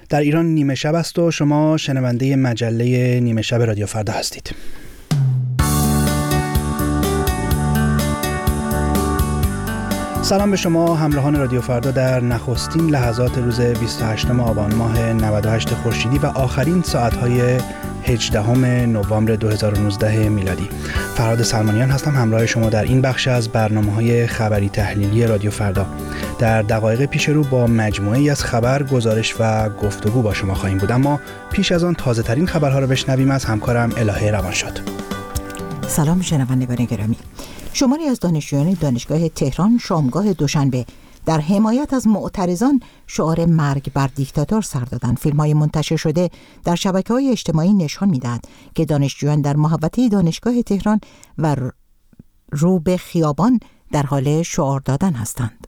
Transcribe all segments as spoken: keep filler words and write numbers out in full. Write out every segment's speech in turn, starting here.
در ایران نیمه شب است و شما شنونده مجله نیمه شب رادیو فردا هستید. سلام به شما همراهان رادیو فردا در نخستین لحظات روز بیست و هشتم آبان ماه نود و هشت خورشیدی و آخرین ساعت‌های هجدهم نوامبر دو هزار و نوزده میلادی. فرهاد سلمانیان هستم همراه شما در این بخش از برنامه‌های خبری تحلیلی رادیو فردا. در دقایق پیش رو با مجموعه‌ای از خبر، گزارش و گفتگو با شما خواهیم بود، اما پیش از آن تازه‌ترین خبرها رو بشنویم از همکارم الهه روانشاد. سلام شنوندگان گرامی. شماری از دانشجویان دانشگاه تهران شامگاه دوشنبه در حمایت از معترضان شعار مرگ بر دیکتاتور سر دادند. فیلم‌های منتشر شده در شبکه‌های اجتماعی نشان می‌دهد که دانشجویان در محوطه دانشگاه تهران و رو به خیابان در حال شعار دادن هستند.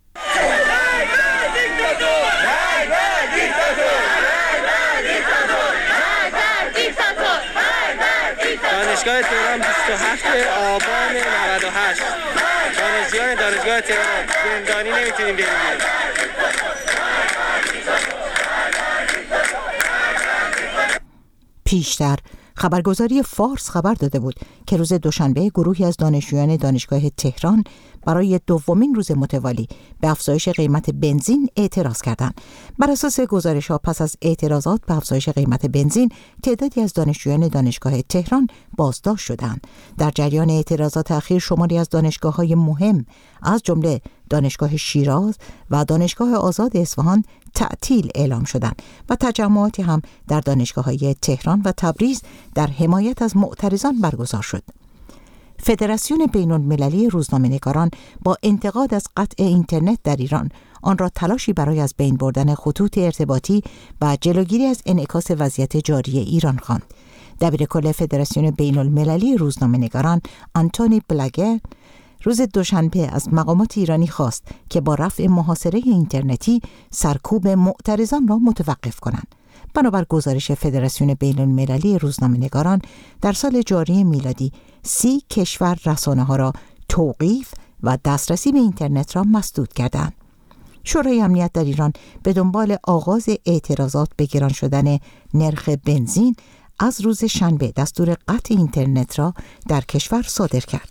دانشگاه تهران بیست و هفتم آبان نود و هشت. دانشجویان دانشگاه تهران زندانی نمیتونیم بریم. پیشتر خبرگزاری فارس خبر داده بود که روز دوشنبه گروهی از دانشجویان دانشگاه تهران برای دومین روز متوالی به افزایش قیمت بنزین اعتراض کردند. بر اساس گزارش‌ها پس از اعتراضات به افزایش قیمت بنزین، تعدادی از دانشجویان دانشگاه تهران بازداشت شدند. در جریان اعتراضات اخیر شماری از دانشگاه‌های مهم از جمله دانشگاه شیراز و دانشگاه آزاد اصفهان تعطیل اعلام شدند و تجمعاتی هم در دانشگاه‌های تهران و تبریز در حمایت از معترضان برگزار شد. فدراسیون بین‌المللی روزنامه‌نگاران با انتقاد از قطع اینترنت در ایران آن را تلاشی برای از بین بردن خطوط ارتباطی و جلوگیری از انعکاس وضعیت جاری ایران خواند. دبیرکل فدراسیون بین‌المللی روزنامه‌نگاران آنتونی بلاگر روز دوشنبه از مقامات ایرانی خواست که با رفع محاصره اینترنتی سرکوب معترضان را متوقف کنند. بنابر گزارش فدراسیون بین‌المللی روزنامه‌نگاران در سال جاری میلادی سی کشور رسانه‌ها را توقیف و دسترسی به اینترنت را مسدود کردند. شورای امنیت در ایران به دنبال آغاز اعتراضات به گران شدن نرخ بنزین از روز شنبه دستور قطع اینترنت را در کشور صادر کرد.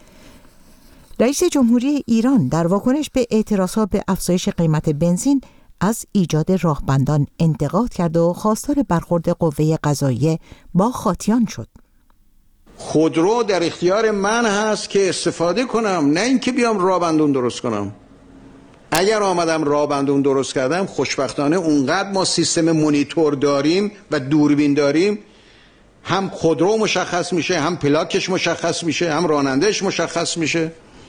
رئیس جمهوری ایران در واکنش به اعتراضات به افزایش قیمت بنزین از ایجاد راهبندان انتقاد کرد و خواستار برخورد قوه قضاییه با خاطیان شد. خودرو در اختیار من هست که استفاده کنم، نه اینکه بیام راهبندون درست کنم. اگر آمدم راهبندون درست کردم، خوشبختانه اونقدر ما سیستم مونیتور داریم و دوربین داریم، هم خودرو مشخص میشه، هم پلاکش مشخص میشه، هم رانندهش مشخص میشه.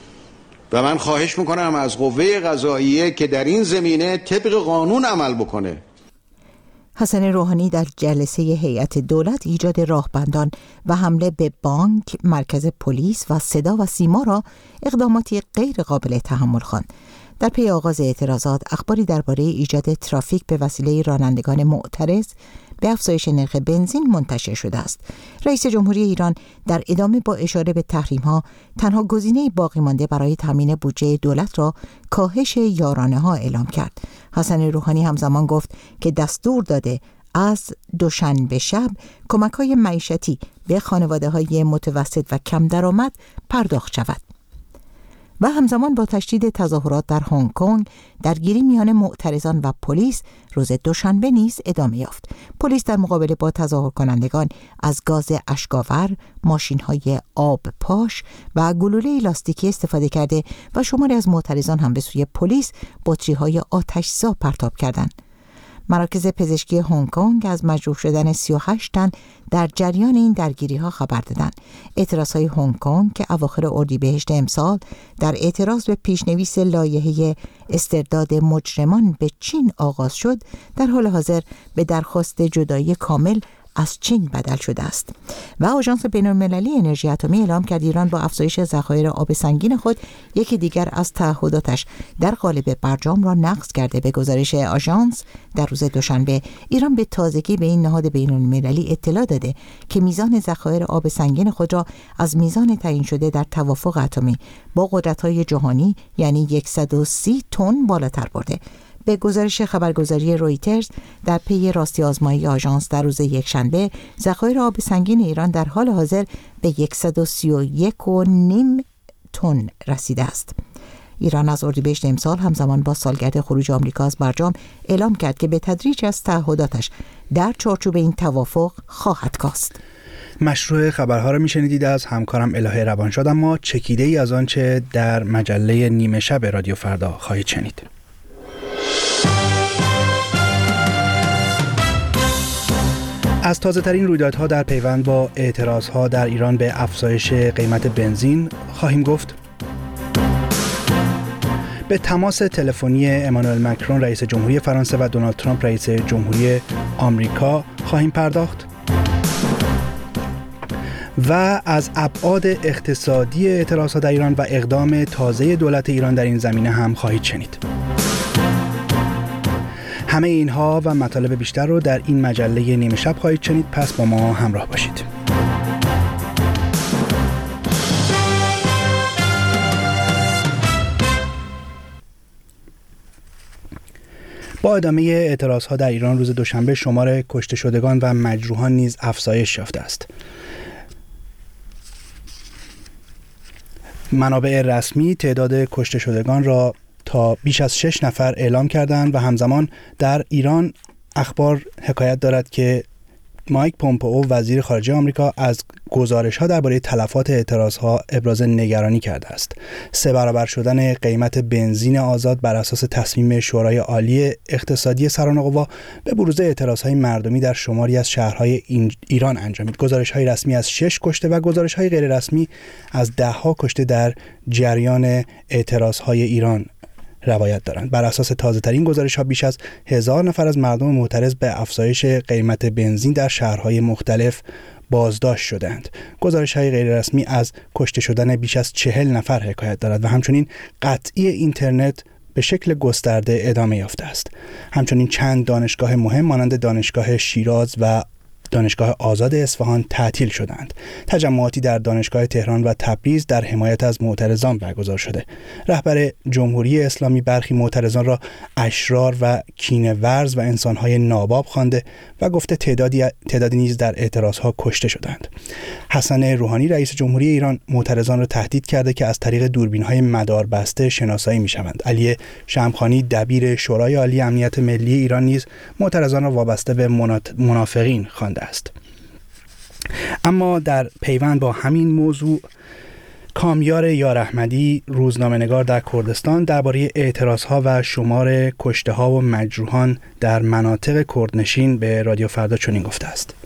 و من خواهش میکنم از قوه قضاییه که در این زمینه طبق قانون عمل بکنه. حسن روحانی در جلسه هیئت دولت ایجاد راهبندان و حمله به بانک، مرکز پلیس و صدا و سیما را اقداماتی غیر قابل تحمل خواند. در پی آغاز اعتراضات اخباری درباره ایجاد ترافیک به وسیله رانندگان معترض به افزایش نرخ بنزین منتشر شده است. رئیس جمهوری ایران در ادامه با اشاره به تحریم‌ها تنها گزینه باقی مانده برای تامین بودجه دولت را کاهش یارانه‌ها اعلام کرد. حسن روحانی همزمان گفت که دستور داده از دوشنبه شب کمک‌های معیشتی به خانواده‌های متوسط و کم درآمد پرداخت شود. و همزمان با تشدید تظاهرات در هنگ کنگ، درگیری میان معترضان و پلیس روز دوشنبه نیز ادامه یافت. پلیس در مقابله با تظاهر کنندگان از گاز اشک‌آور، ماشین‌های آب پاش و گلوله لاستیکی استفاده کرده و شماری از معترضان هم به سوی پلیس بطری‌های آتش‌زا پرتاب کردند. مراکز پزشکی هنگ کنگ از مجروح شدن سی و هشت تن در جریان این درگیری‌ها خبر دادند. اعتراضهای هنگ کنگ که اواخر اردیبهشت امسال در اعتراض به پیشنویس لایحه استرداد مجرمان به چین آغاز شد، در حال حاضر به درخواست جدایی کامل از چین بدل شده است. و آژانس بین‌المللی انرژی اتمی اعلام کرد ایران با افزایش ذخایر آب سنگین خود یکی دیگر از تعهداتش در قالب برجام را نقض کرده. به گزارش آژانس در روز دوشنبه ایران به تازگی به این نهاد بین‌المللی اطلاع داده که میزان ذخایر آب سنگین خود را از میزان تعیین شده در توافق اتمی با قدرت‌های جهانی یعنی صد و سی تن بالاتر برده. به گزارش خبرگزاری رویترز در پی راستی آزمایی آژانس در روز یکشنبه ذخایر آب سنگین ایران در حال حاضر به صد و سی و یک و نیم تن رسیده است. ایران از اردیبهشت امسال همزمان با سالگرد خروج آمریکا از برجام اعلام کرد که به تدریج از تعهداتش در چارچوب این توافق خواهد کاست. مشروع خبرها را میشنیدید از همکارم الهه روانشاد، اما چکیده ای از آنچه در مجله نیمه شب رادیو فردا خواهید شنید. از تازه ترین رویدادها در پیوند با اعتراضها در ایران به افزایش قیمت بنزین خواهیم گفت. به تماس تلفنی امانوئل مکرون رئیس جمهوری فرانسه و دونالد ترامپ رئیس جمهوری آمریکا خواهیم پرداخت و از ابعاد اقتصادی اعتراضها در ایران و اقدام تازه دولت ایران در این زمینه هم خواهید شنید. همه اینها و مطالب بیشتر رو در این مجله نیمه شب خواهید شنید، پس با ما همراه باشید. با ادامه اعتراضها در ایران روز دوشنبه شمار کشته شدگان و مجروحان نیز افزایش یافته است. منابع رسمی تعداد کشته شدگان را تا بیش از شش نفر اعلام کردند و همزمان در ایران اخبار حکایت دارد که مایک پومپئو وزیر خارجه آمریکا از گزارش‌ها درباره تلفات اعتراض‌ها ابراز نگرانی کرده است. سه برابر شدن قیمت بنزین آزاد بر اساس تصمیم شورای عالی اقتصادی سران قوا به بروز اعتراض‌های مردمی در شماری از شهرهای ایران انجامید. گزارش‌های رسمی از شش کشته و گزارش‌های غیر رسمی از ده‌ها کشته در جریان اعتراض‌های ایران روایت دارند. بر اساس تازه‌ترین گزارش‌ها بیش از هزار نفر از مردم معترض به افزایش قیمت بنزین در شهرهای مختلف بازداشت شدند. گزارش‌های غیر رسمی از کشته شدن بیش از چهل نفر حکایت دارد و همچنین قطعی اینترنت به شکل گسترده ادامه یافته است. همچنین چند دانشگاه مهم مانند دانشگاه شیراز و دانشگاه آزاد اصفهان تعطیل شدند. تجمعاتی در دانشگاه تهران و تبریز در حمایت از معترضان برگزار شده. رهبر جمهوری اسلامی برخی معترضان را اشرار و کینه‌ورز و انسان‌های ناباب خوانده و گفته تعدادی تعدادی نیز در اعتراضها کشته شدند. حسن روحانی رئیس جمهوری ایران معترضان را تهدید کرده که از طریق دوربین‌های مداربسته شناسایی می‌شوند. علی شمخانی دبیر شورای عالی امنیت ملی ایران نیز معترضان را وابسته به منافقین خوانده است. اما در پیوند با همین موضوع کامیار یار احمدی روزنامه‌نگار در کردستان درباره اعتراضها و شمار کشته‌ها و مجروحان در مناطق کردنشین به رادیو فردا چنین گفته است: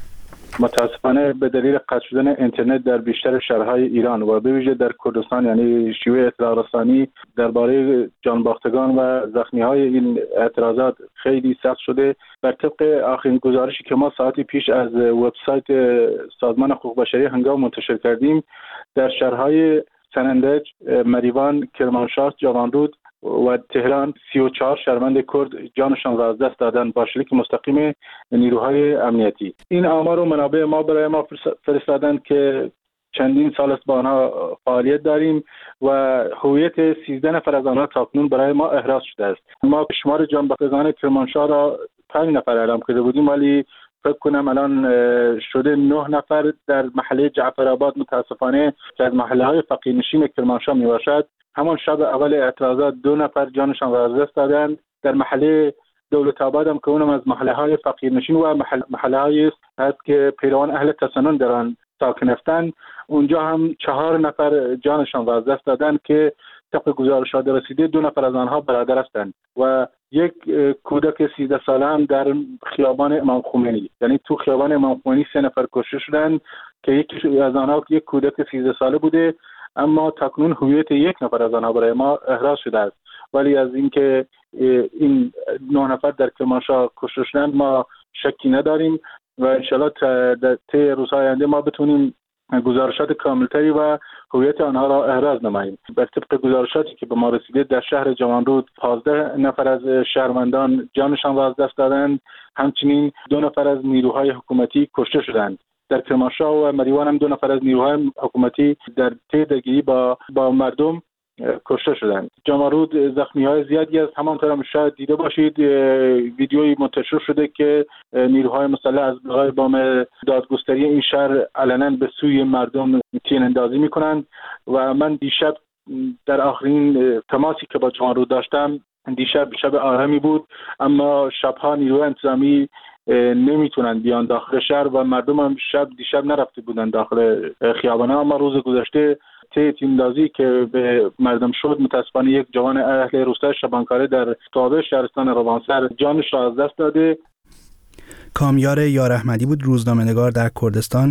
متاسفانه به دلیل قطع شدن اینترنت در بیشتر شهرهای ایران و به ویژه در کردستان، یعنی شیوه اطلاع رسانی درباره جانباختگان و زخمی‌های این اعتراضات خیلی سخت شده. بر طبق آخرین گزارشی که ما ساعتی پیش از وبسایت سازمان حقوق بشری هنگام منتشر کردیم، در شهرهای سنندج، مریوان، کرمانشاه، جوانرود و تهران سی و چهار شهروند کرد جانشان را از دست دادن با شلیک مستقیم نیروهای امنیتی. این آمار و منابع ما برای ما فرستادند که چندین سال است با آنها فعالیت داریم و هویت سیزده نفر از آنها تاکنون برای ما احراز شده است. ما شمار جانباختگان کرمانشاه را پنج نفر اعلام کرده بودیم، ولی فکر کنم الان شده نه نفر. در محله جعفرآباد متاسفانه که از محله های فقیرنشین کرمانشاه می باشد، همان شب اول اعتراضات دو نفر جانشان را از دست دادند. در محله دولت آباد هم که اونم از محله های فقیرنشین و محل محله هایی است که پیروان اهل تسنن در آن ساکن هستند، اونجا هم چهار نفر جانشان را از دست دادند که طبق گزارشات رسیده دو نفر از آنها برادر هستند و یک کودک سیزده ساله هم در خیابان امام خمینی، یعنی تو خیابان امام خمینی سه نفر کشته شدند که یکی از آنها یک کودک سیزده ساله بوده، اما تاکنون هویت یک نفر از آنها برای ما احراز شده است. ولی از اینکه این نه نفر در کرمانشاه کشته شدند ما شکی نداریم و انشالله در طی روزهای آینده ما بتونیم گزارشات کاملتری و هویت آنها را احراز نماییم. بر طبق گزارشاتی که به ما رسیده در شهر جوانرود پانزده نفر از شهروندان جانشان را از دست دادند، همچنین دو نفر از نیروهای حکومتی کشته شدند. در کرمانشاه و مریوان هم دو نفر از نیروهای حکومتی در طی درگیری با با مردم کشته شدند. جمارود زخمی‌های زیادی از همانطور هم شاید دیده باشید ویدیویی منتشر شده که نیروهای مسلح از بالای بام دادگستری این شهر علنا به سوی مردم تیراندازی می‌کنند و من دیشب در آخرین تماسی که با جمارود داشتم، دیشب شب آرامی بود، اما شبها نیروی انتظامی نمیتونن بیان داخل شهر و مردم هم شب دیشب نرفته بودن داخل خیابان‌ها. اما روز گذشته طی تیراندازی که به مردم شد، متاسفانه یک جوان اهل روستای شبانکاره در تابع شهرستان روانسر جانش را از دست داده. کامیار یاراحمدی بود، روزنامه‌نگار در کردستان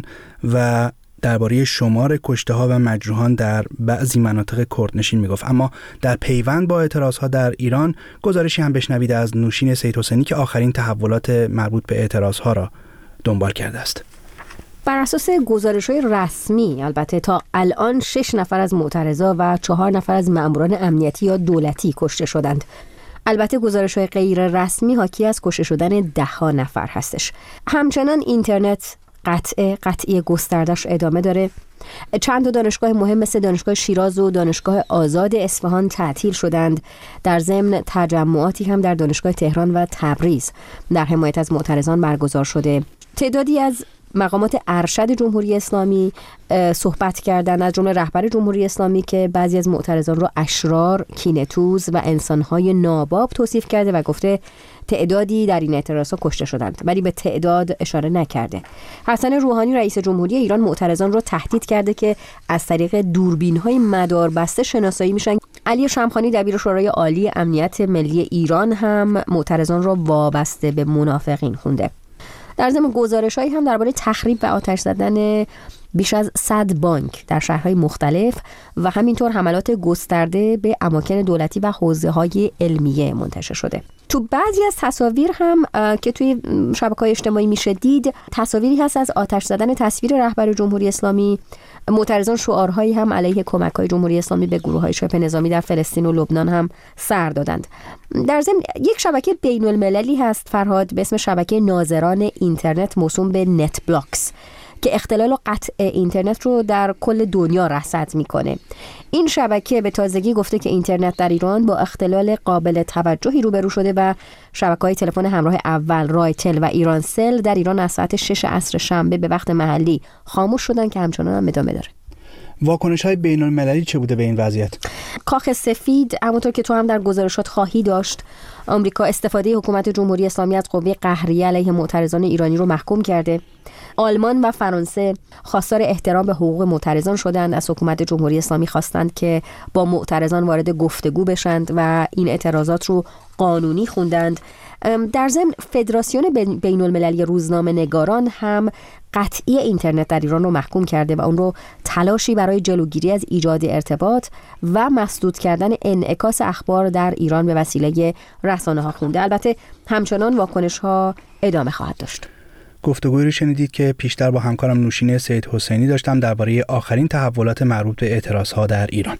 و درباره شمار کشته‌ها و مجروحان در بعضی مناطق کردنشین میگفت. اما در پیوند با اعتراضها در ایران، گزارشی هم بشنوید از نوشین سید حسینی که آخرین تحولات مربوط به اعتراضها را دنبال کرده است. بر اساس گزارش‌های رسمی البته تا الان شش نفر از معترضا و چهار نفر از ماموران امنیتی یا دولتی کشته شدند. البته گزارش‌های غیر رسمی حاکی از کشته شدن ده ها نفر هستش. همچنان اینترنت قطع قطعی گستردش ادامه داره. چند تا دانشگاه مهم مثل دانشگاه شیراز و دانشگاه آزاد اصفهان تعطیل شدند. در ضمن تجمعاتی هم در دانشگاه تهران و تبریز در حمایت از معترضان برگزار شده. تعدادی از مقامات ارشد جمهوری اسلامی صحبت کردند، از جمله رهبر جمهوری اسلامی که بعضی از معترضان را اشرار، کینه‌توز و انسان‌های ناباب توصیف کرده و گفته تعدادی در این اعتراضات کشته شدند، ولی به تعداد اشاره نکرده. حسن روحانی رئیس جمهوری ایران معترضان را تهدید کرده که از طریق دوربین‌های مداربسته شناسایی میشن. علی شمخانی دبیر شورای عالی امنیت ملی ایران هم معترضان را وابسته به منافقین خونده. در ضمن گزارش‌هایی هم درباره تخریب و آتش زدن بیش از صد بانک در شهرهای مختلف و همینطور حملات گسترده به اماکن دولتی و حوزه‌های علمیه منتشر شده. تو بعضی از تصاویر هم که توی شبکه‌های اجتماعی میشه دید، تصاویری هست از آتش زدن تصویر رهبر جمهوری اسلامی. معترضان شعارهایی هم علیه کمک‌های جمهوری اسلامی به گروه‌های شبه نظامی در فلسطین و لبنان هم سر دادند. در ضمن یک شبکه بین‌المللی هست فرهاد به اسم شبکه ناظران اینترنت موسوم به نت بلاکس که اختلال و قطع اینترنت رو در کل دنیا رصد میکنه. این شبکه به تازگی گفته که اینترنت در ایران با اختلال قابل توجهی روبرو شده و شبکه‌های تلفن همراه اول، رایتل و ایرانسل در ایران از ساعت شش عصر شنبه به وقت محلی خاموش شدن که همچنان هم ادامه داره. واکنش‌های بین‌المللی چه بوده به این وضعیت؟ کاخ سفید همونطور که تو هم در گزارشات خواهی داشت، آمریکا استفاده حکومت جمهوری اسلامی از قوه قهریه علیه معترضان ایرانی رو محکوم کرده. آلمان و فرانسه خواستار احترام به حقوق معترضان شدند، از حکومت جمهوری اسلامی خواستند که با معترضان وارد گفتگو بشند و این اعتراضات رو قانونی خوندند. در ضمن فدراسیون بین المللی روزنامه نگاران هم قطعی اینترنت در ایران رو محکوم کرده و اون رو تلاشی برای جلوگیری از ایجاد ارتباط و مسدود کردن انعکاس اخبار در ایران به وسیله رسانه‌ها خونده. البته همچنان واکنش‌ها ادامه خواهد داشت. گفتگویی رو شنیدید که پیشتر با همکارم نوشین سید حسینی داشتم درباره آخرین تحولات مربوط به اعتراضها در ایران.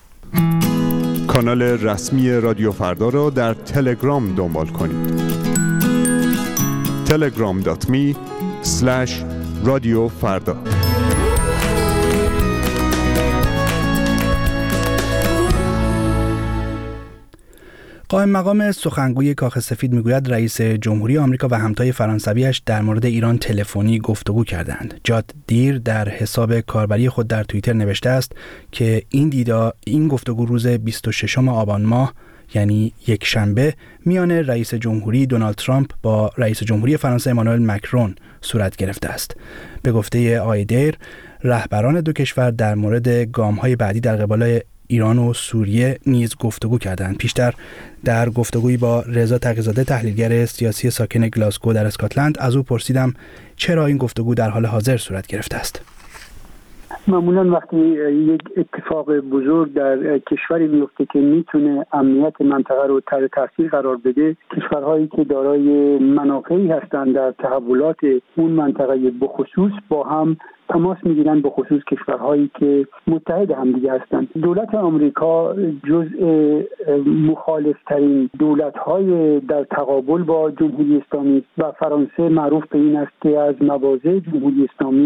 کانال رسمی رادیو فردا را در تلگرام دنبال کنید. تلگرام دات می اسلش رادیو فردا. قائم مقام سخنگوی کاخ سفید میگوید رئیس جمهوری آمریکا و همتای فرانسویش در مورد ایران تلفنی گفتگو کردند. جاد دیر در حساب کاربری خود در توییتر نوشته است که این دیدا این گفتگو روز بیست و ششم آبان ماه یعنی یک شنبه میان رئیس جمهوری دونالد ترامپ با رئیس جمهوری فرانسه امانوئل مکرون صورت گرفته است. به گفته آقای دیر، رهبران دو کشور در مورد گام‌های بعدی در قبال ایران و سوریه نیز گفتگو کردند. پیشتر در گفتگویی با رضا تقی‌زاده تحلیلگر سیاسی ساکن گلاسگو در اسکاتلند از او پرسیدم چرا این گفتگو در حال حاضر صورت گرفته است. معمولا وقتی یک اتفاق بزرگ در کشوری میفته که میتونه امنیت منطقه رو تحت تاثیر قرار بده، کشورهایی که دارای منافعی هستند در تحولات اون منطقه بخصوص با هم تماس میگیرن، به خصوص کشورهایی که متحد هم دیگه هستند. دولت آمریکا جزء مخالفترین دولت‌های در تقابل با جمهوری اسلامی و فرانسه معروف به این است که از مواضع جمهوری اسلامی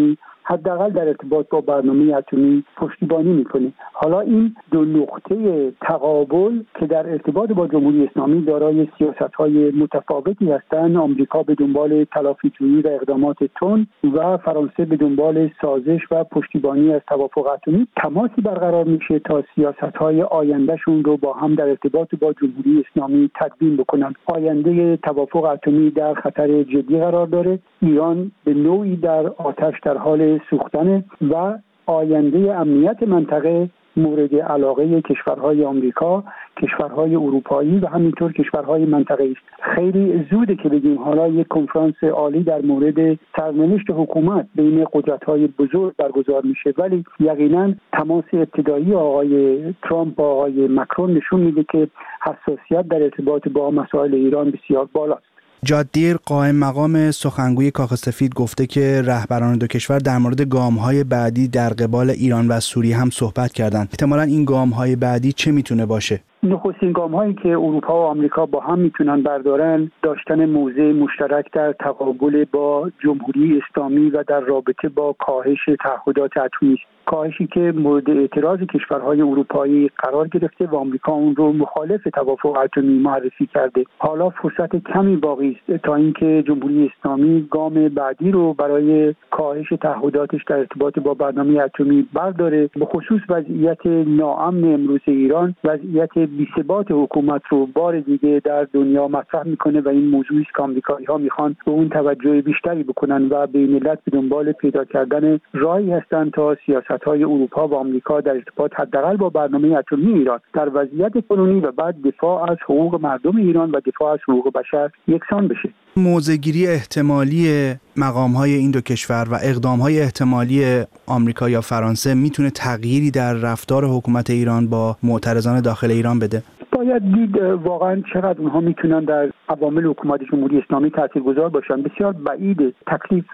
حداقل در ارتباط با برنامه اتمی پشتیبانی میکنه. حالا این دو نقطه تقابل که در ارتباط با جمهوری اسلامی دارای سیاست‌های متفاوتی هستند، آمریکا به دنبال تلافی‌جویی و اقدامات تند و فرانسه به دنبال سازش و پشتیبانی از توافق اتمی، تماسی برقرار میشه تا سیاست‌های آیندهشون رو با هم در ارتباط با جمهوری اسلامی تدوین بکنن. آینده توافق اتمی در خطر جدی قرار داره. ایران به نوعی در آتش در حال سوختن و آینده امنیت منطقه مورد علاقه کشورهای آمریکا، کشورهای اروپایی و همینطور کشورهای منطقه‌ای است. خیلی زوده که بگیم حالا یک کنفرانس عالی در مورد سرنوشت حکومت بین قدرت‌های بزرگ برگزار میشه، ولی یقینا تماس ابتدایی آقای ترامپ با آقای مکرون نشون میده که حساسیت در ارتباط با مسائل ایران بسیار بالاست. جاد دیر قائم مقام سخنگوی کاخ سفید گفته که رهبران دو کشور در مورد گام‌های بعدی در قبال ایران و سوریه هم صحبت کردند. احتمالاً این گام‌های بعدی چه میتونه باشه؟ نخستین گام‌هایی که اروپا و آمریکا با هم میتونن بردارن داشتن موضع مشترک در تقابل با جمهوری اسلامی و در رابطه با کاهش تعهدات اتمی است. کاهشی که مورد اعتراض کشورهای اروپایی قرار گرفته و آمریکا اون رو مخالف توافق اتمی معرفی کرده. حالا فرصت کمی باقی است تا اینکه جمهوری اسلامی گام بعدی رو برای کاهش تعهداتش در ارتباط با برنامه اتمی برداره. به خصوص وضعیت ناامن امروز ایران، وضعیت بی‌ثبات حکومت رو بار دیگه در دنیا مطرح میکنه و این موضوعی است که آمریکایی‌ها میخوان به اون توجه بیشتری بکنن و بین ملت به دنبال پیدا کردن راهی هستند تا سیاست‌های اروپا و آمریکا در ارتباط حداقل با برنامه اتمی ایران در وضعیت کنونی و بعد دفاع از حقوق مردم ایران و دفاع از حقوق بشر یکسان بشه. موضع‌گیری احتمالی مقام‌های این دو کشور و اقدام‌های احتمالی آمریکا یا فرانسه میتونه تغییری در رفتار حکومت ایران با معترضان داخل ایران بده؟ باید دید واقعا چقدر اونها میتونن در عوامل حکومت جمهوری اسلامی تاثیرگذار باشن. بسیار بعید تکلیف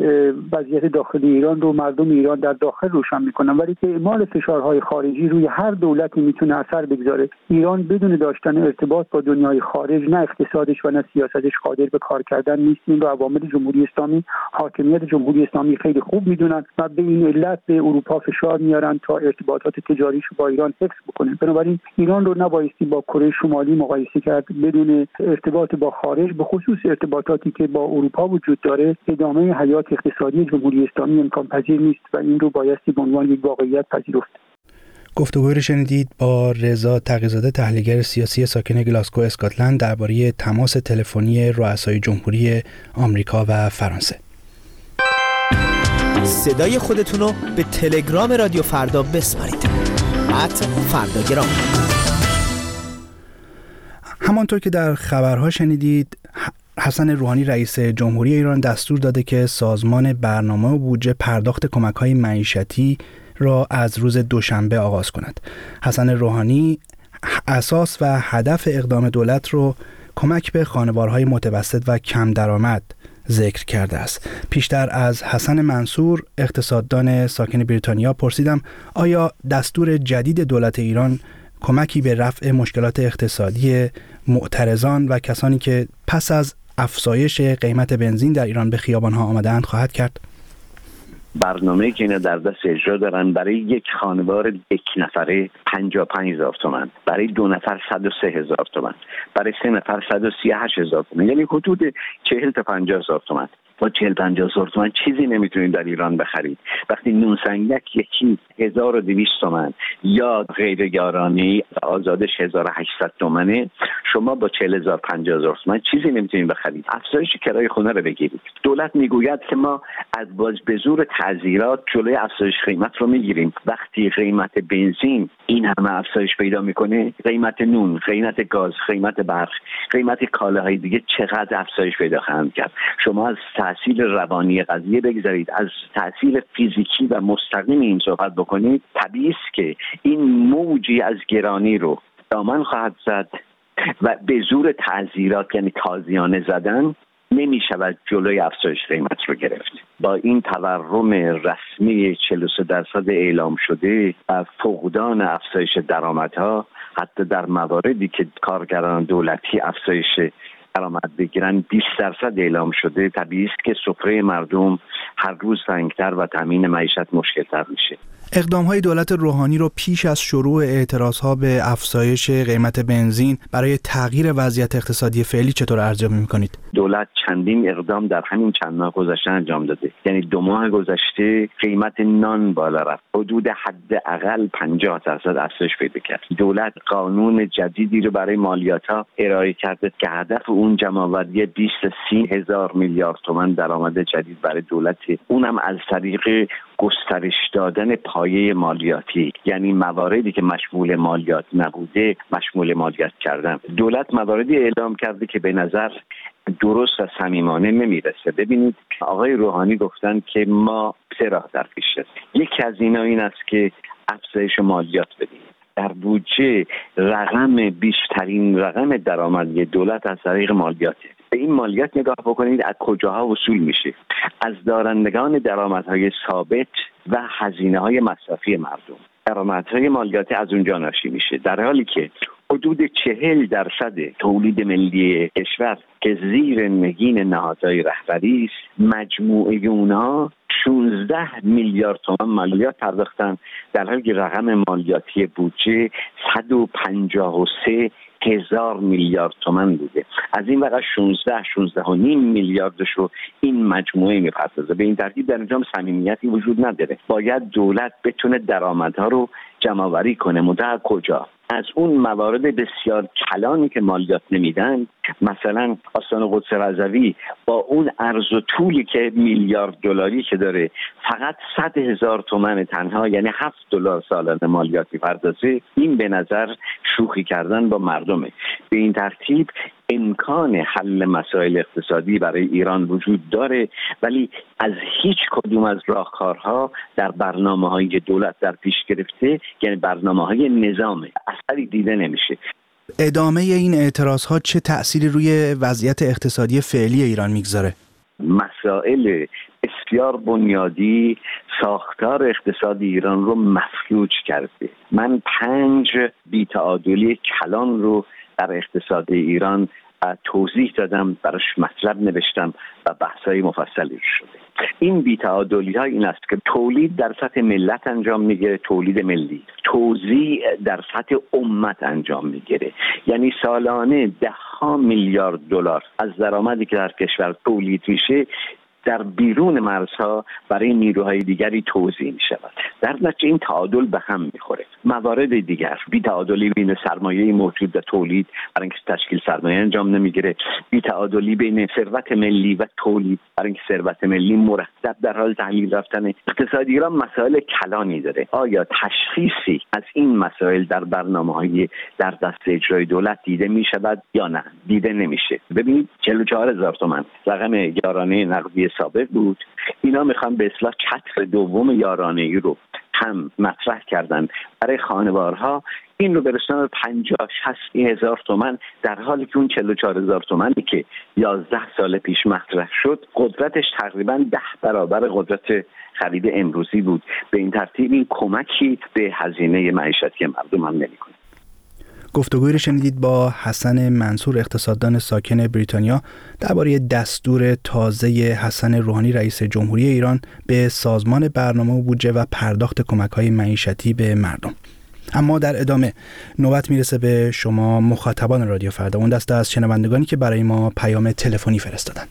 وضعیت داخلی ایران رو مردم ایران در داخل روشن میکنن، ولی که اعمال فشارهای خارجی روی هر دولتی میتونه اثر بگذاره. ایران بدون داشتن ارتباط با دنیای خارج نه اقتصادش و نه سیاستش قادر به کار کردن نیست. این رو عوامل جمهوری اسلامی، حاکمیت جمهوری اسلامی خیلی خوب میدونن و به این علت به اروپا فشار میارن تا ارتباطات تجاریش با ایران حفظ بکنه. بنابراین ایران رو نبایستی با کره شمالی مقایسه کرد. بدون ارتباط با خارج، به خصوص ارتباطاتی که با اروپا وجود داره، ادامه حیات اقتصادی جمهوری اسلامی امکان پذیر نیست و این رو بایستی به عنوان یک واقعیت پذیرفت. گفتگوی رو شنیدید با رضا تقی‌زاده، تحلیلگر سیاسی ساکن گلاسگو اسکاتلند، درباره تماس تلفنی رؤسای جمهوری آمریکا و فرانسه. صدای خودتون رو به تلگرام رادیو فردا بسپارید. ات فرداگرام. همانطور که در خبرها شنیدید، حسن روحانی رئیس جمهوری ایران دستور داده که سازمان برنامه و بودجه پرداخت کمک‌های معیشتی را از روز دوشنبه آغاز کند. حسن روحانی اساس و هدف اقدام دولت رو کمک به خانوارهای متوسط و کم درآمد ذکر کرده است. پیشتر از حسن منصور، اقتصاددان ساکن بریتانیا، پرسیدم آیا دستور جدید دولت ایران کمکی به رفع مشکلات اقتصادی معترضان و کسانی که پس از افزایش قیمت بنزین در ایران به خیابان‌ها آمدند خواهد کرد؟ برنامه‌ای که اینا در دست اجرا دارن برای یک خانوار یک نفره پنجاه و پنج هزار تومان، برای دو نفر صد و سه هزار تومان، برای سه نفر صد و سی و هشت هزار تومان، یعنی حدود چهل تا پنجاه هزار تومان. با چهل پنجاه هزار تومان چیزی نمیتونید در ایران بخرید. وقتی نون سنگک یکی هزار و دویست تومان یا غیر یارانی آزادش هزار و هشتصد تومانه، شما با چهل هزار پنجاه هزار تومان چیزی نمیتونید بخرید. افزایش کرایه خونه رو بگیرید. دولت میگوید که ما از باز به زور تعزیرات جلوی افزایش قیمت رو میگیریم. وقتی قیمت بنزین این همه افزایش پیدا میکنه، قیمت نون، قیمت گاز، قیمت برق، قیمت کالاهای دیگه چقدر افزایش پیدا خواهند کرد؟ شما از تأثیر روانی قضیه بگذارید، از تأثیر فیزیکی و مستقیم این صحبت بکنید. طبیعی است که این موجی از گرانی رو دامن خواهد زد و به زور تعزیرات، یعنی تازیانه زدن، نمی شود جلوی افزایش قیمت رو گرفت. با این تورم رسمی چهل و سه درصد اعلام شده و فقدان افزایش درآمدها، حتی در مواردی که کارگران دولتی افزایش درآمد بگیرن بیست درصد اعلام شده، طبیعی است که سفره مردم هر روز تنگتر و تامین معیشت مشکل‌تر میشه. اقدام‌های دولت روحانی رو پیش از شروع اعتراض‌ها به افزایش قیمت بنزین برای تغییر وضعیت اقتصادی فعلی چطور ارزیابی می‌کنید؟ دولت چندین اقدام در همین چند ماه گذشته انجام داده. یعنی دو ماه گذشته قیمت نان بالا رفت، حدود حداقل پنجاه درصد افزایش پیدا کرد. دولت قانون جدیدی رو برای مالیات‌ها ارائه کرده که هدف اون جمع‌آوری بیست تا سی هزار میلیارد تومان درآمد جدید برای دولت، اونم از طریق گسترش دادن پایه مالیاتی، یعنی مواردی که مشمول مالیات نبوده مشمول مالیات کردن. دولت مواردی اعلام کرده که به نظر درست و صمیمانه نمیرسه. ببینید آقای روحانی گفتن که ما سه راه در پیش هست. یکی از اینا این است که افزایش مالیات بدیم. در بودجه رقم بیشترین رقم درآمدی دولت از طریق مالیاته. به این مالیات نگاه بکنید از کجاها وصول میشه؟ از دارندگان درآمدهای ثابت و هزینه‌های مصرفی مردم. درآمدهای مالیاتی از اونجا ناشی میشه، در حالی که حدود چهل درصد تولید ملی کشور که زیر نگین نهادهای رهبری است، مجموعه اونها شانزده میلیارد تومان مالیات پرداختن، در حالی که رقم مالیاتی بودجه صد و پنجاه و سه هزار میلیارد تومان بوده. از این واقع شانزده شانزده و نیم میلیاردش رو این مجموعه میپردازه. به این ترتیب در اینجا صمیمیتی وجود نداره. باید دولت بتونه درآمدها رو جمع آوری کنه. مدت کجا؟ از اون موارد بسیار کلانی که مالیات نمیدن، مثلا آستان قدس رضوی با اون عرض و طولی که میلیارد دلاری که داره فقط صد هزار تومان تنها، یعنی هفت دلار سالانه مالیات میپردازه، این به نظر شوخی کردن با مردمه. به این ترتیب امکان حل مسائل اقتصادی برای ایران وجود داره، ولی از هیچ کدوم از راهکارها در برنامه‌های دولت در پیش گرفته، یعنی برنامه‌های نظام، اثری دیده نمیشه. ادامه این اعتراض‌ها چه تأثیری روی وضعیت اقتصادی فعلی ایران میگذاره؟ مسائل بسیار بنیادی ساختار اقتصادی ایران رو مفلوج کرده. من پنج بی‌تعادلی کلان رو در اقتصاد ایران توضیح دادم، براش مطلب نوشتم و بحث‌های مفصلی شده. این بی‌تعادلی ها این است که تولید در سطح ملت انجام میگیره، تولید ملی، توزیع در سطح امت انجام میگیره. یعنی سالانه ده ها میلیارد دلار از درآمدی که در کشور تولید میشه در بیرون مرزها برای نیروهای دیگری توزیع می شود. در نتیجه این تعادل به هم میخوره. موارد دیگر، بی تعادلی بین سرمایه موجود و تولید برای اینکه تشکیل سرمایه انجام نمیگیره، بی تعادلی بین ثروت ملی و تولید برای اینکه ثروت ملی مرتب در حال تحلیل رفتن. اقتصاد ایران مسائل کلانی داره. آیا تشخیصی از این مسائل در برنامه‌های در دست اجرای دولت دیده می شود یا نه؟ دیده نمیشه. ببینید چهل و چهار هزار تومان رقم یارانه نقدی سابق بود. اینا میخوان به اصطلاح چتر دوم یارانه ای رو هم مطرح کردن برای خانوارها، این رو برسونن پنجاه شصت هزار تومان، در حالی که اون چهل و چهار هزار تومانی که یازده سال پیش مطرح شد قدرتش تقریبا ده برابر قدرت خرید امروزی بود. به این ترتیب این کمکی به هزینه معیشتی مردم هم نمیکنه. گفتگویی رو شنیدید با حسن منصور، اقتصاددان ساکن بریتانیا، درباره دستور تازه حسن روحانی رئیس جمهوری ایران به سازمان برنامه و بودجه و پرداخت کمک‌های معیشتی به مردم. اما در ادامه نوبت میرسه به شما مخاطبان رادیو فردا، اون دسته از شنوندگانی که برای ما پیام تلفنی فرستادند.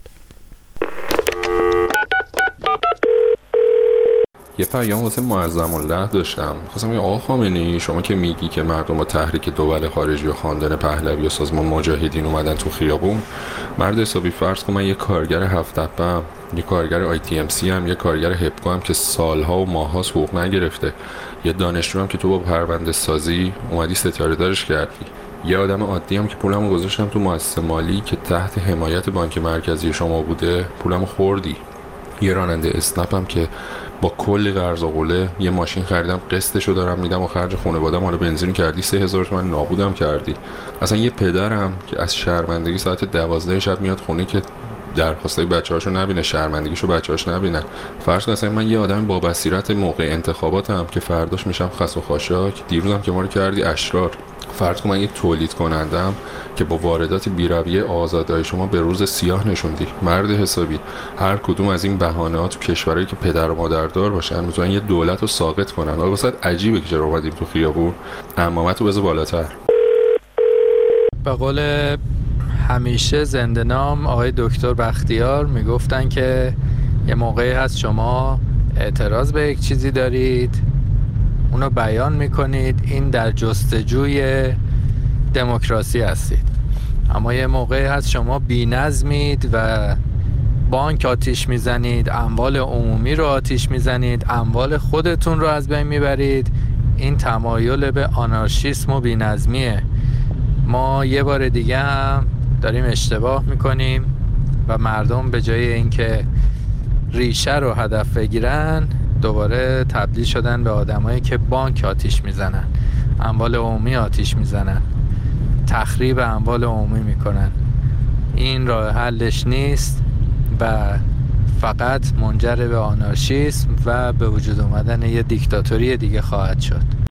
یه پیام واسه معظم الله داشتم. خواستم بگم آقا خامنه‌ای، شما که میگی که مردم با تحریک دول خارجی و خواندن پهلوی و سازمان مجاهدین اومدن تو خیابون، مرد حسابی فرض کن من یه کارگر هفت تپه‌ام، یه کارگر آی تی ام سی هم، یه کارگر هپکو هم که سالها و ماه‌ها حقوق نگرفته، یه دانشجو هم که تو با پرونده سازی اومدی ستاره دارش کردی، یه آدم عادی هم که پولمو گذاشتم تو مؤسسه مالی که تحت حمایت بانک مرکزی شما بوده پولمو خوردی، یه راننده اسنپ هم که با کلی قرض و قله یه ماشین خریدم قسطشو دارم میدم و خرج خانواده‌ام، حالا بنزین کردی سه هزار تومان نابودم کردی. اصلا یه پدرم که از شرمندگی ساعت دوازده شب میاد خونه که درخواستای بچه‌هاشو نبینه، شرمندگیشو بچه‌هاش نبینن. فرض کن اصلا من یه آدم با بصیرت موقع انتخاباتم که فرداش میشم خس و خاشاک، دیروزم که ما رو کردی اشرار. فرض کن من یک تولید کنندم که با واردات بی‌رویه آزادای شما به روز سیاه نشوندی. مرد حسابی هر کدوم از این بهانه‌ها تو کشورهایی که پدر و مادردار باشن میتونن یه دولت رو ساقط کنن. حالا واسه عجیبه که چرا اومدیم تو خیابون. عمامت رو بذار بالاتر. به قول همیشه زنده نام آقای دکتر بختیار میگفتن که یه موقعی هست شما اعتراض به یک چیزی دارید، اونو بیان میکنید، این در جستجوی دموکراسی هستید. اما یه موقعی هست شما بی‌نظمید و بانک آتیش میزنید، اموال عمومی رو آتیش میزنید، اموال خودتون رو از بین میبرید. این تمایل به آنارشیسم و بی‌نظمیه. ما یه بار دیگه هم داریم اشتباه میکنیم و مردم به جای اینکه ریشه رو هدف بگیرن دوباره تبدیل شدن به آدمایی که بانک آتیش میزنن، اموال عمومی آتیش میزنن، تخریب اموال عمومی میکنن. این راه حلش نیست و فقط منجر به آنارشیسم و به وجود اومدن یه دیکتاتوری دیگه خواهد شد.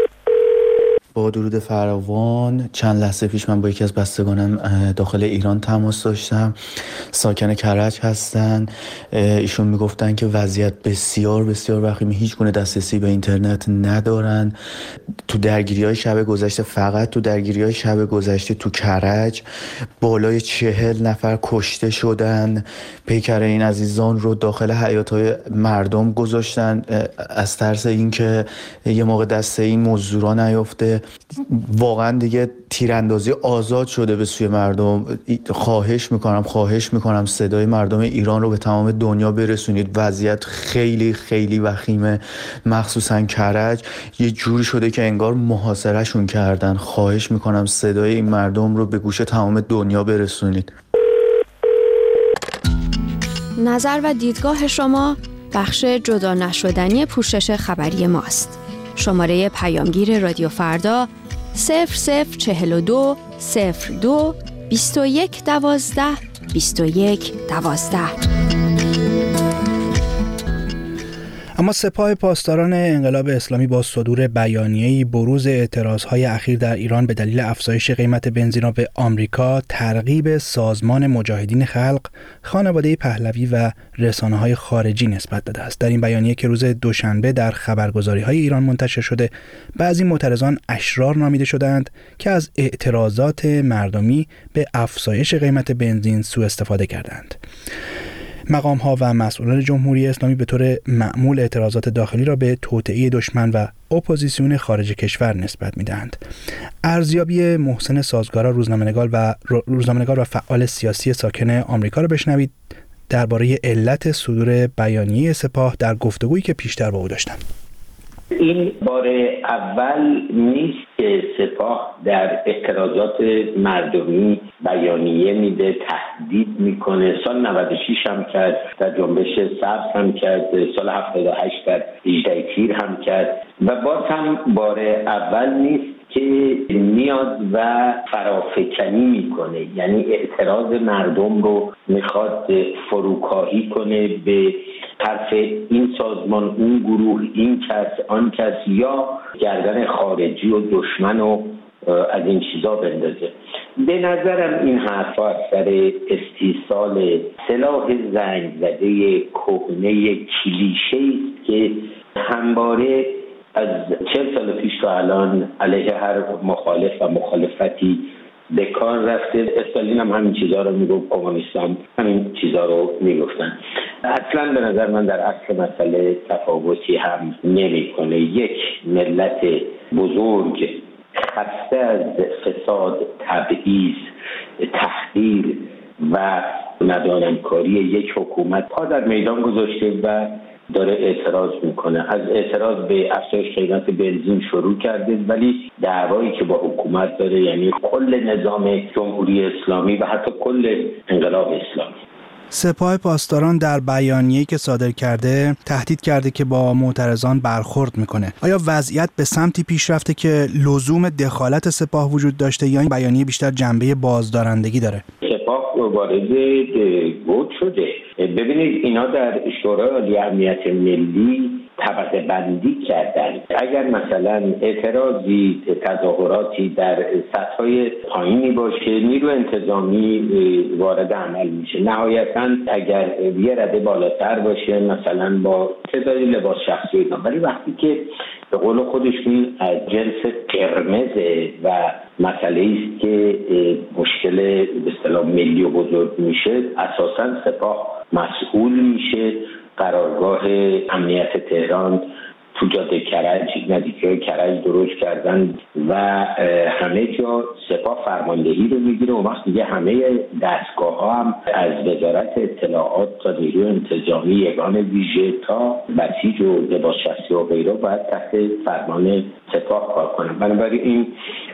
با درود فراوان، چند لحظه پیش من با یکی از بستگانم داخل ایران تماس داشتم. ساکن کرج هستن. ایشون میگفتن که وضعیت بسیار بسیار وخیمه، هیچ گونه دسترسی به اینترنت ندارن. تو درگیری‌های شب گذشته، فقط تو درگیری‌های شب گذشته تو کرج بالای چهل نفر کشته شدن. پیکر این عزیزان رو داخل حیاط‌های مردم گذاشتن از ترس اینکه یه موقع دست این مزدورا نیفته. واقعا دیگه تیراندازی آزاد شده به سوی مردم. خواهش میکنم خواهش میکنم صدای مردم ایران رو به تمام دنیا برسونید. وضعیت خیلی خیلی وخیمه، مخصوصا کرج یه جوری شده که انگار محاصرهشون کردن. خواهش میکنم صدای این مردم رو به گوش تمام دنیا برسونید. نظر و دیدگاه شما بخش جدا نشدنی پوشش خبری ماست. شماره پیامگیر رادیو فردا صفر صفر چهل و دو صفر دو بیست و یک دوازده بیست و یک دوازده. اما سپاه پاسداران انقلاب اسلامی با صدور بیانیه‌ای بروز اعتراضهای اخیر در ایران به دلیل افزایش قیمت بنزین را به آمریکا ترغیب سازمان مجاهدین خلق، خانواده پهلوی و رسانه‌های خارجی نسبت داده است. در این بیانیه که روز دوشنبه در خبرگزاری‌های ایران منتشر شده، بعضی معترضان اشرار نامیده شدند که از اعتراضات مردمی به افزایش قیمت بنزین سوء استفاده کردند. مقام‌ها و مسئولان جمهوری اسلامی به طور معمول اعتراضات داخلی را به توطئه دشمن و اپوزیسیون خارج کشور نسبت می‌دهند. ارزیابی محسن سازگارا، روزنامه‌نگار و روزنامه‌نگار و فعال سیاسی ساکن آمریکا را بشنوید درباره علت صدور بیانیه سپاه در گفتگویی که پیشتر با او داشتم. این بار اول نیست که سپاه در اعتراضات مردمی بیانیه میده، تهدید میکنه. سال نود و شش هم کرد، در جنبش سبز هم کرد، سال هفتاد و هشت در هجده تیر هم کرد و باز هم بار اول نیست که میاد و فرافکنی میکنه، یعنی اعتراض مردم رو میخواد فروکاهی کنه به حرف این سازمان، اون گروه، این کس، آن کس یا گردن خارجی و دشمن و از این چیزا بندازه. به نظرم این حرفا از سر استیصال سلاح زنگ زده کهنه کلیشه است که همواره از چهل سال پیش تا الان علیه هر مخالف و مخالفتی به کار رفته. استالین هم همین چیزها رو میگفت، کمونیست هم همین چیزها رو میگفتن. اصلا به نظر من در اصل مسئله تفاوتی هم نمیکنه. یک ملت بزرگ خسته از فساد، تبعیض، تحقیر و ندانمکاری یک حکومت پا در میدان گذاشته و داره اعتراض میکنه. از اعتراض به افزایش قیمت بنزین شروع کرده، ولی دعوایی که با حکومت داره، یعنی کل نظام جمهوری اسلامی و حتی کل انقلاب اسلامی. سپاه پاسداران در بیانیه‌ای که صادر کرده تهدید کرده که با معترضان برخورد میکنه. آیا وضعیت به سمتی پیش رفته که لزوم دخالت سپاه وجود داشته یا این بیانیه بیشتر جنبه بازدارندگی داره؟ سپاه وارد گود شده. ببینید اینا در شورای عالی امنیت ملی طبقه بندی کردن. اگر مثلا اعتراضی، تظاهراتی در سطح‌های پایینی باشه، نیرو انتظامی وارد عمل میشه. نهایتاً اگر یه رده بالاتر باشه، مثلا با تعدادی لباس شخصی اینا. ولی وقتی که به قول خودشون از جنس قرمزه و مسئله است که مشکل به اصطلاح ملی و بزرگ میشه، اساساً سپاه مسئول میشه. قرارگاه امنیت تهران تو جاده کرج، نزدیکی کرج درست کردن و همه جا سپاه فرماندهی رو میگیره و وقت دیگه همه دستگاه ها هم از وزارت اطلاعات تا نیروی انتظامی، یگان ویژه تا بسیج و لباس شخصی و غیره باید تحت فرمان سپاه کار کنن. بنابراین این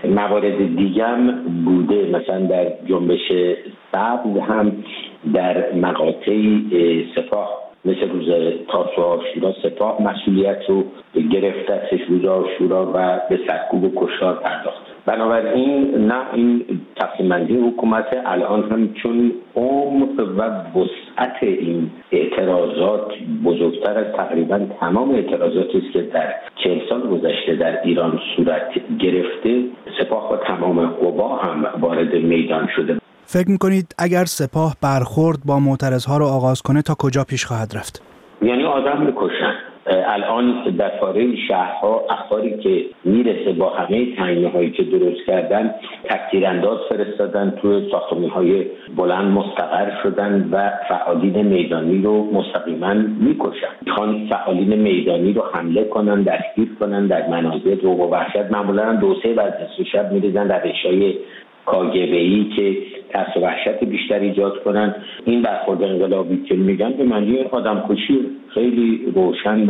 موارد دیگه هم بوده، مثلا در جنبش سبز هم در مقاطعی سپاه مثل روز تاسوعا آشورا سپاه مسئولیت رو گرفته ازش روز آشورا و به سرکوب و کشتار پرداخت. بنابراین نه، این تقسیم بندی حکومت الان هم چون عمق و وسعت این اعتراضات بزرگتر از تقریبا تمام اعتراضاتی است که در چهل سال گذشته در ایران صورت گرفته، سپاه با تمام قوا هم وارد میدان شده. فکر میکنید اگر سپاه برخورد با معترضها رو آغاز کنه تا کجا پیش خواهد رفت؟ یعنی آدم میکشن. الان در پاره شهرها اخباری که میرسه با همه تعیین‌هایی که درست کردن، تکتیرانداز فرستادن، توی ساختمان‌های بلند مستقر شدن و فعالین میدانی رو مستقیما میکشن. میخوان فعالین میدانی رو حمله کنن، دستگیر کنن، در منازل رو و وحشت معمولا دو سه بعد از شب میریزن در روش‌های کاگبه‌ای که ترس و وحشت بیشتر ایجاد کنن. این برخورد انقلابی که میگن به معنی آدمکشی خیلی روشن و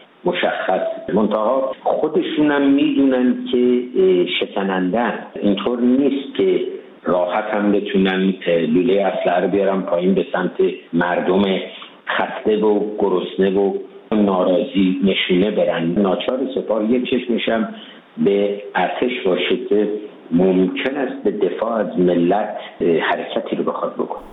مشخص. منتها خودشون هم میدونن که شکنندن، اینطور نیست که راحت هم بتونن لوله اسلحه رو بیارن پایین به سمت مردم خسته و گرسنه و ناراضی نشونه برن. ناچار سپاه یک چشمشم به ارتش باشه که ممکن است به دفاع از ملت حرکتی رو بخواد بکنه.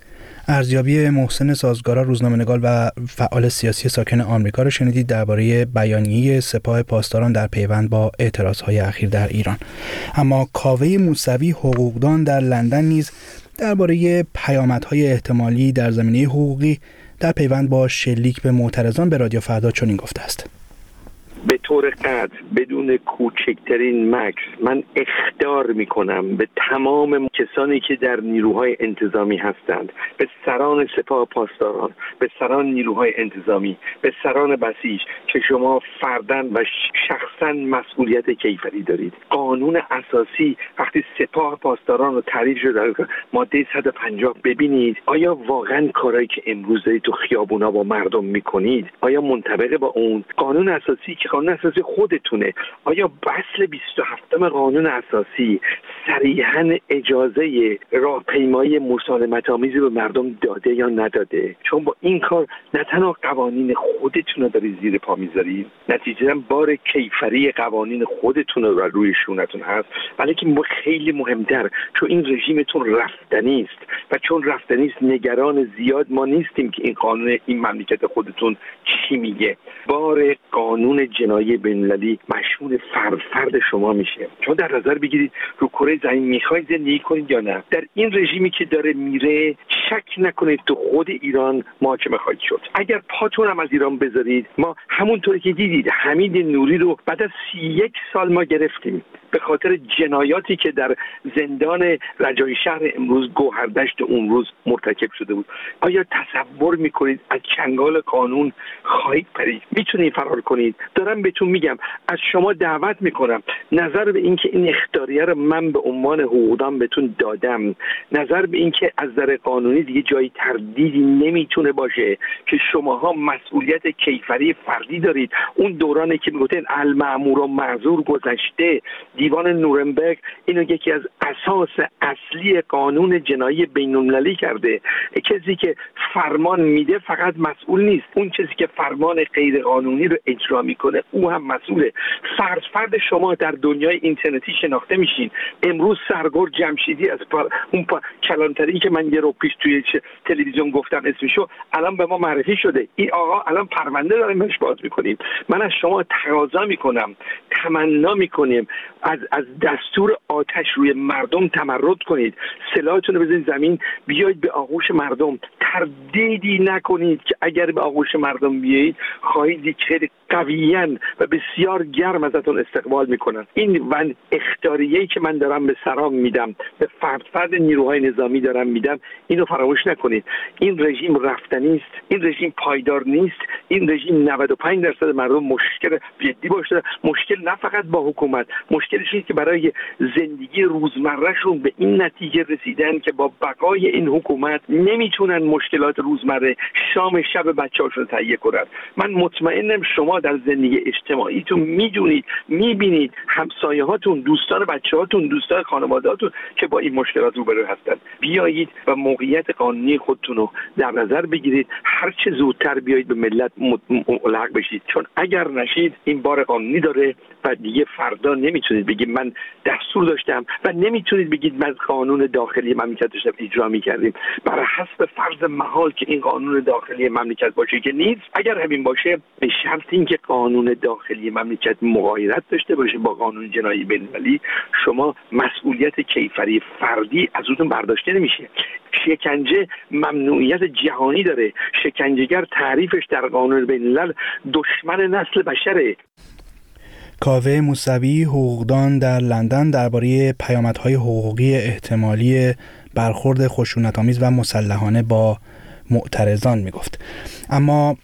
ارزیابی محسن سازگارا، روزنامه‌نگار و فعال سیاسی ساکن آمریکا رو شنیدید درباره بیانیه سپاه پاسداران در پیوند با اعتراضهای اخیر در ایران. اما کاوه موسوی، حقوقدان در لندن، نیز درباره پیامدهای احتمالی در زمینه حقوقی در پیوند با شلیک به معترضان به رادیو فردا چنین گفته است: به طور قطع بدون کوچکترین مکس من اخطار میکنم به تمام کسانی که در نیروهای انتظامی هستند، به سران سپاه پاسداران، به سران نیروهای انتظامی، به سران بسیج که شما فرداً و شخصاً مسئولیت کیفری دارید. قانون اساسی وقتی سپاه پاسداران رو تعریف شده در ماده صد و پنجاه، ببینید آیا واقعاً کارایی که امروز دارید تو خیابونا با مردم میکنید آیا منطبق با اون قانون اساسی که قانون اساسی خودتونه؟ آیا بسل بیست و هفتم قانون اساسی صریحاً اجازه راهپیمایی مسالمت آمیزی به مردم داده یا نداده؟ چون با این کار نه تنها قوانین خودتون رو دارید زیر پا میذارید، نتیجه‌اً بار کیفری قوانین خودتون رو روی شونتون هست، بلکه خیلی مهمتر چون این رژیمتون رفتنی است و چون رفتنی است نگران زیاد ما نیستیم که این قانون این مملکت خودتون چی میگه. بار قانون جنایی بین‌المللی مشمول فرد فرد شما میشه. چون در نظر بگیرید رو کره زمین میخواید زندگی کنید یا نه. در این رژیمی که داره میره شک نکنید تو خود ایران محاکمه خواهید شد. اگر پاتون هم از ایران بذارید، ما همونطوری که دیدید حمید نوری رو بعد از سی یک سال ما گرفتیم به خاطر جنایاتی که در زندان رجایی شهر امروز گوهردشت اون روز مرتکب شده بود. آیا تصور میکنید از چنگال قانون خواهید پرید؟ میتونید فرار کنید؟ دارم بهتون میگم، از شما دعوت میکنم نظر به اینکه این اختیاریه رو من به عنوان حقوقدان بهتون دادم، نظر به اینکه از نظر قانونی دیگه جای تردیدی نمیتونه باشه که شماها مسئولیت کیفری فردی دارید. اون دورانی که میگفتن المأمور و معذور گذشته، دیوان نورنبرگ اینو یکی از اساس اصلی قانون جنایی بین‌المللی کرده. کسی که فرمان میده فقط مسئول نیست، اون کسی که فرمان غیر قانونی رو اجرا میکنه او هم مسئوله. فرد فرد شما در دنیای اینترنتی شناخته میشین. امروز سرگور جمشیدی از پا... اون پا... کلانتری که من یه رو پیش توی تلویزیون گفتم اسمشو، الان به ما معرفی شده. این آقا الان پرونده داریم بهش باز میکنیم. من از شما تقاضا میکنم، تمنا میکنیم از از دستور آتش روی مردم تمرد کنید، سلاحتون رو بزنید زمین، بیاید به آغوش مردم. تردیدی نکنید که اگر به آغوش مردم بیایید خواهید خیلی قویاً و بسیار گرم ازتون استقبال میکنن. این من اختیاریه‌ای که من دارم به سران میدم، به فرد فرد نیروهای نظامی دارم میدم، اینو فراموش نکنید. این رژیم رفتنی است، این رژیم پایدار نیست. این رژیم نود و پنج درصد مردم مشکل جدی باشه، مشکل نه فقط با حکومت، مشکلش اینه که برای زندگی روزمرهشون به این نتیجه رسیدن که با بقای این حکومت نمیتونن مشکلات روزمره شام شب بچه‌هاشون تهیه کنن. من مطمئنم شما در زندگی اجتماعیتون میدونید، میبینید همسایه‌هاتون، دوستان بچه‌هاتون، دوستان خانواده‌هاتون که با این مشکلات روبرو هستن. بیایید و موقعیت قانونی خودتون رو در نظر بگیرید، هر چه زودتر بیایید به ملت ملحق بشید، چون اگر نشید این بار قانونی داره و دیگه فردا نمیتونید بگید من دستور داشتم و نمیتونید بگید من قانون داخلی مملکت داشتم اجرا می‌کردیم. بر حسب فرض محال که این قانون داخلی مملکت باشه که نیست، اگر همین باشه به شرط اینکه قانون داخلی مملکت مغایرت داشته باشه با قانون جنایی بین‌المللی، شما مسئولیت کیفری فردی از اون برداشته نمیشه. شکنجه ممنوعیت جهانی داره. شکنجهگر تعریفش در قانون بین‌الملل دشمن نسل بشره. کاوه موسوی، حقوقدان در لندن، درباره پیامدهای حقوقی احتمالی برخورد خشونت‌آمیز و مسلحانه با معترضان میگفت. اما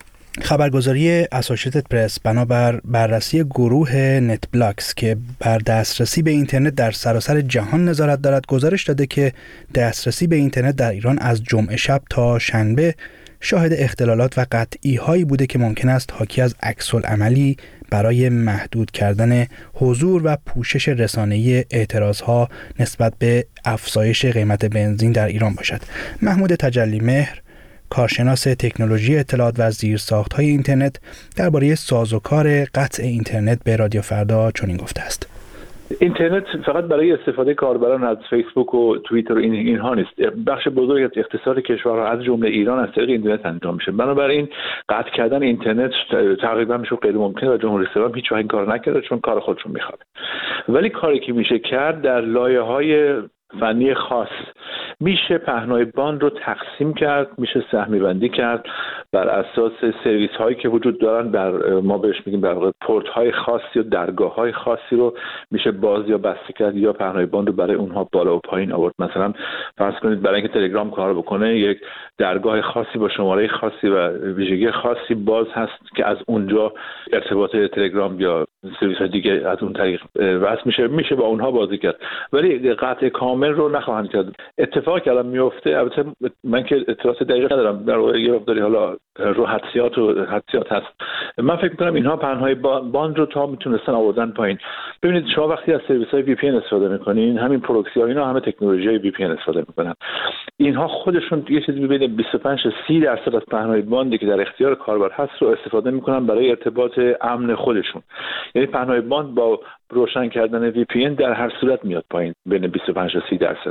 خبرگزاری اسوشیتد پرس بنابر بررسی گروه نت بلاکس که بر دسترسی به اینترنت در سراسر جهان نظارت دارد گزارش داده که دسترسی به اینترنت در ایران از جمعه شب تا شنبه شاهد اختلالات و قطعی هایی بوده که ممکن است حاکی از عکس‌العملی برای محدود کردن حضور و پوشش رسانه‌ای اعتراضها نسبت به افزایش قیمت بنزین در ایران باشد. محمود تجلی مهر، کارشناس تکنولوژی اطلاعات و زیرساخت‌های اینترنت، درباره سازوکار قطع اینترنت به رادیو فردا چنین گفته است: اینترنت فقط برای استفاده کاربران از فیسبوک و توییتر و این اینها نیست. بخش بزرگی از اقتصاد کشورها از جمله ایران از طریق اینترنت انجام میشه. بنابراین قطع کردن اینترنت تقریبا میشه غیر ممکن و جمهوری اسلامی هیچ وقت این کارو نکرده چون کار خودشون میخواد. ولی کاری که میشه کرد در لایه‌های فنی خاص میشه پهنای باند رو تقسیم کرد، میشه سهمی بندی کرد بر اساس سرویس هایی که وجود دارن. بر ما بهش میگیم در واقع پورت های خاصی و درگاه های خاصی رو میشه باز یا بسته کرد یا پهنای باند رو برای اونها بالا و پایین آورد. مثلا فرض کنید برای اینکه تلگرام کار بکنه یک درگاه خاصی با شماره خاصی و ویژگی خاصی باز هست که از اونجا ارتباط تلگرام یا سرویس های دیگه از اون طریق وصل میشه میشه با اونها بازی کرد. ولی قطع کامل رو نخواهند کرد. اتفاقی که الان میفته، البته من که اطلاعات دقیق ندارم، در واقع یه مقداری حالا رو حدسیات و حدسیات هست. من فکر می‌کنم اینها پهن‌های باند رو تا میتونستن آوردن پایین. ببینید شما وقتی از سرویس‌های وی پی ان استفاده می‌کنین، همین پروکسی‌ها اینا همه تکنولوژی‌های وی پی ان استفاده می‌کنن. اینها خودشون یه چیزی بین بیست و پنج تا سی درصد از پهن‌های باندی که در اختیار کاربر هست رو استفاده می‌کنن برای ارتباط امن خودشون. یعنی پهن‌های باند با روشن کردن وی پی ان در هر صورت میاد پایین بین بیست و پنج تا سی درصد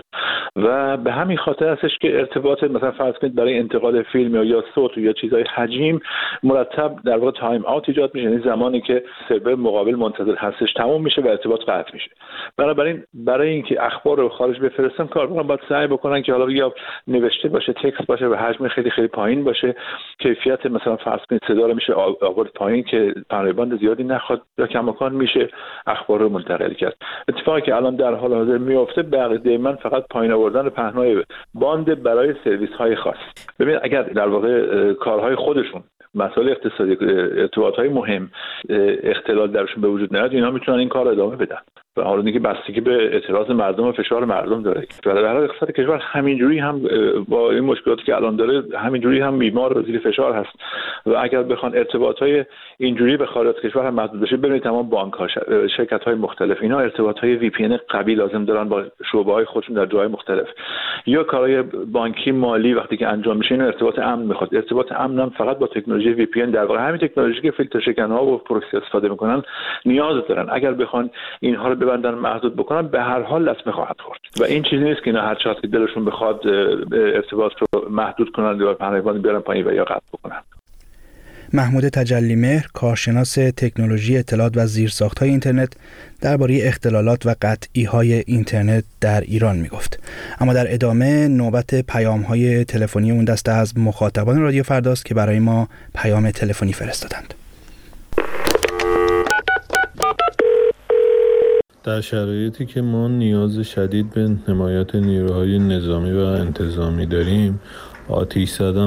و به همین خاطر هستش که ارتباط مثلا فرض کنید برای انتقال فیلم یا یا صوت یا چیزای حجیم مرتب در واقع تایم اوت ایجاد میشه، یعنی زمانی که سرور مقابل منتظر هستش تموم میشه و ارتباط قطع میشه. بنابراین برای اینکه اخبار رو خارج بفرستن کاربران باید سعی بکنن که حالا یا نوشته باشه، تکست باشه و حجم خیلی خیلی پایین باشه، کیفیت مثلا فرض کنید صدا رو میشه آورد پایین که پهنای باند زیادی نخواد یا کماکان میشه اخبار رو منتقل کرد. اتفاقی که الان در حال حاضر میفته بقیه من فقط پایین آوردن پهنای باند برای سرویس های خاص. ببین اگر در واقع کارهای خودشون مسائل اقتصادی ارتباطات های مهم اختلال درشون به وجود نیاد، اینا میتونن این کار ادامه بدن. حالا دیگه بستگی به اعتراض مردم و فشار مردم داره. در حال اقتصاد کشور همینجوری هم با این مشکلاتی که الان داره همینجوری هم بیمار و زیر فشار هست و اگر بخوان ارتباطات اینجوری به خارج از کشور هم محدود بشه، ببینید تمام بانک‌ها، شرکت‌های مختلف اینا ارتباطات وی پی ان قوی لازم دارن با شعبه‌های خودشون در جاهای مختلف. یا کارهای بانکی مالی وقتی که انجام میشه اینا ارتباط امن میخواد. ارتباط امن هم فقط با تکنولوژی وی پی ان، در واقع همین تکنولوژی که فیلتر شکن‌ها و پروکسی استفاده میکنن نیاز دارن. اگر بخوان اینها رو ببندن محدود بکنن به هر حال لطمه خواهد خورد و این چیزی نیست که اینا هر چقدر که دلشون بخواد ارتباط رو محدود کنن یا پناهجویان بیارن پایین و یا قطع بکنن. محمود تجلیمهر، کارشناس تکنولوژی اطلاعات و زیرساخت‌های اینترنت، درباره اختلالات و قطعی‌های اینترنت در ایران میگفت. اما در ادامه نوبت پیام‌های تلفنی اون دسته از مخاطبان رادیو فرداست که برای ما پیام تلفنی فرستادند. در شرایطی که ما نیاز شدید به حمایت نیروهای نظامی و انتظامی داریم، آتش زدن